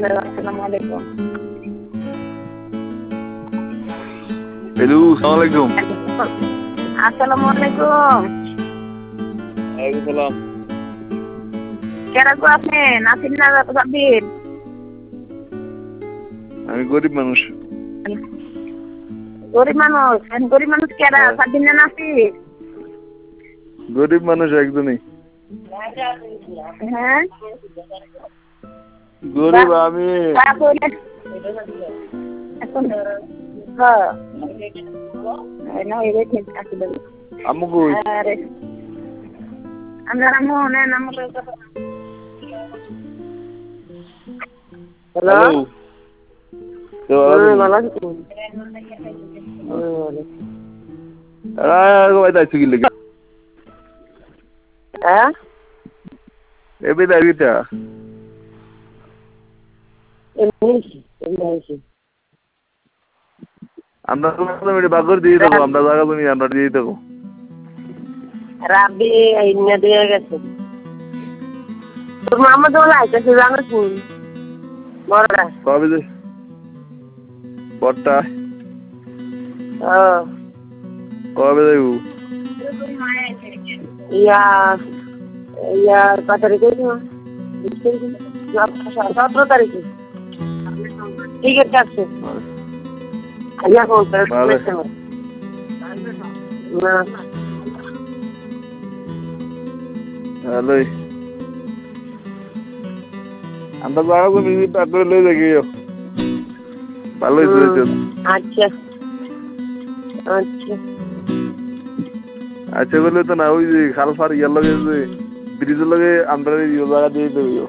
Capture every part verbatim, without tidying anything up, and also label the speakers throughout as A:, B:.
A: আসসালামু আলাইকুম।
B: হ্যালো, আসসালামু আলাইকুম।
A: আসসালামু আলাইকুম।
B: ওয়ালাইকুম সালাম।
A: কেরা গো আপনি? নাসির না সাব্বির?
B: আমি গরিব মানুষ।
A: গরিব মানুষ? গরিব মানুষ কেরা? সাব্বির না নাসির?
B: গরিব মানুষ একজনই।
A: হ্যাঁ
B: গরিব আমি। আম্মু কই?
A: আপনার আম্মু নেন আম্মু। হ্যালো, ভালো আছেন? হ্যাঁ
B: এবে দাঁড়িয়েটা আমরা বাগর দিয়ে দেবো, আমরা জায়গা তুমি আমরা দিয়ে দেবো।
A: রাবি ইন্না দিয়ে গেছে। তোর মামা দোলা আইতেছে জানিস নি? বড়রা
B: কবে যে বড়টা কবে যাইব?
A: ইয়া ইয়া কত তারিখে? সতেরো তারিখে টিকিট কাটছে। ইয়া কোন না
B: হ্যালো, আমরা জায়গা তুমি তারপরে লয়ে যাই ভালো হয়েছে।
A: আচ্ছা আচ্ছা
B: আচ্ছা বলে তো না, ওই যে খাল ফার ইয়ার লগে যে ব্রিজের লগে আমরা জায়গা দিয়ে দেবো।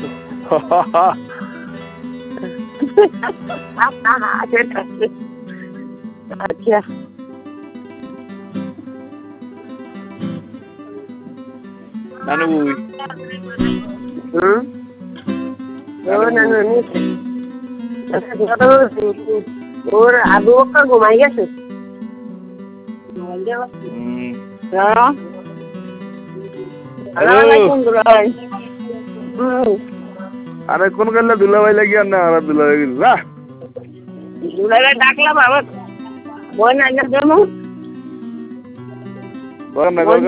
A: আচ্ছা
B: নানু বই
A: হুম ওর আবু বকর ঘুমাই গেছে।
B: আরে কোন গেলে দুলাভাই লাগিয়ে না আর দুলাভাই গেল
A: দুলাভাই ডাকলাম আবার বই না